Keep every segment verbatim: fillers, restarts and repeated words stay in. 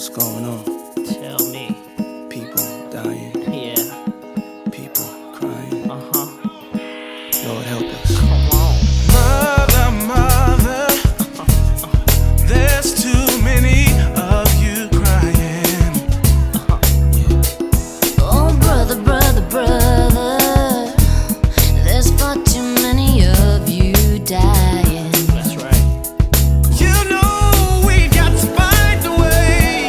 What's going on? Tell me. People dying. Yeah. People crying. Uh-huh. Lord help us. Come on. Mother, mother, there's too many of you crying. Oh, brother, brother, brother, there's far too many of you dying. That's right. You know we got to find a way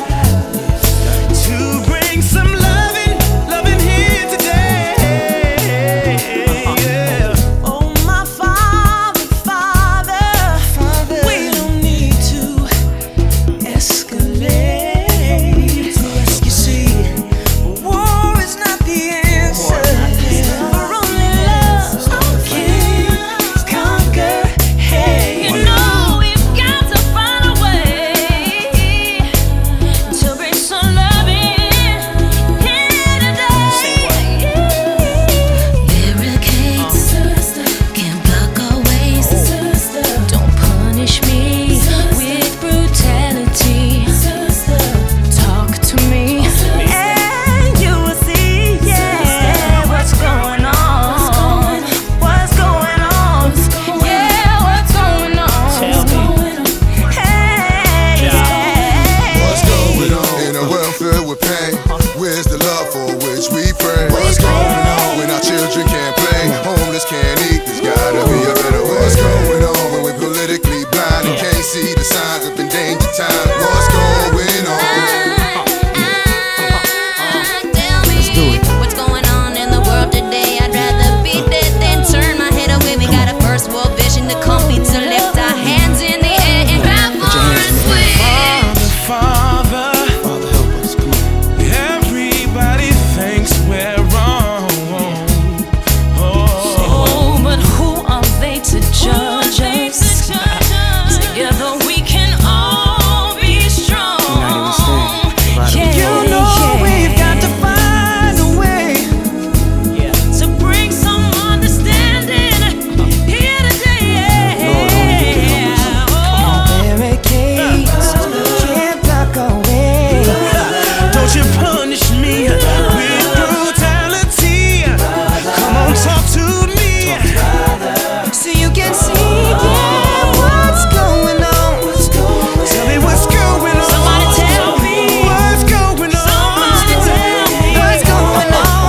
to bring some loving, loving here today. Yeah. Oh, my Father, Father, Father, we don't need to escalate. You see, war is not the answer, for only love can conquer hate. You know we've got to find a way to bring some love in here today. Barricades, sister, can't block our ways, sister. Don't punish me with brutality. Talk to me, And you will see, yeah, what's going on, what's going on, yeah, what's going on? Tell me. hey, What's going on in a world filled with pain? Where's the love for which we pray? What's going on when our children can't play? Homeless can't eat, there's gotta be a better way. What's going on when we're politically blind and can't see the signs of endangered time? What's going on? Tell me what's going on in the world today. I'd rather be dead than turn my head away. We got a first world vision to compete to lift our hands in the air and have fun and swim. Father, Father help us. Come on. everybody thinks we're wrong. Oh, Oh, but who are they to judge us? Together we can all be strong. United we stand. Divided we Yeah, fall. you know we've got to find a way Yeah. to bring some understanding here today. Lord, only you can help Oh, barricades can't block our way. don't you punish me with brutality. Come on, talk to me. So you can see, yeah, what's going on. Tell me what's going on. Somebody tell me. What's going on? Somebody tell me what's going on.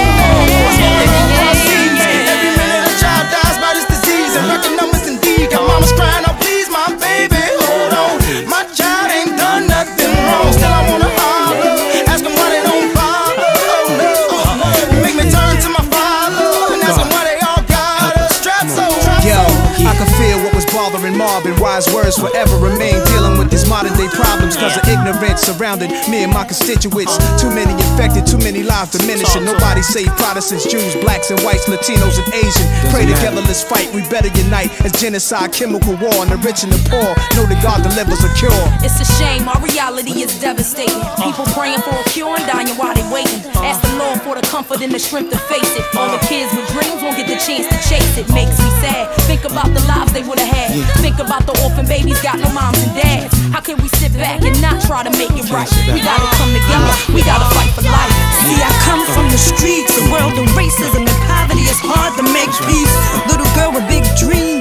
Every minute a child dies by this disease, and record numbers indeed. Got mamas crying out, please, my baby, hold on. My child ain't done nothing wrong. Still I wanna holler, ask them why they don't bother. Oh no, make me turn to my father and ask them why they all got us strapped so. Yo, I can feel what was bothering Marvin. Wise words forever remain. Dealing with these modern day problems cause of ignorance surrounded me and my constituents. Too many infected, too many lives diminishing. Nobody save Protestants, Jews, blacks and whites, Latinos and Asian. Pray together, let's fight, we better unite. As genocide, chemical war, and the rich and the poor. Know that God delivers a cure. It's a shame, our reality is devastating. People praying for a cure and dying while they waiting. Ask the Lord for the comfort and the strength to face it. All the kids with dreams won't get the chance to chase it. Makes me sad. Think about the lives they would've had. Think about the orphan babies got no moms and dads. How can we sit back and not try to make it right? We gotta come together, we gotta fight for life. See, I come from the streets, a world of racism and poverty. It's hard to make peace. Little girl with big dreams.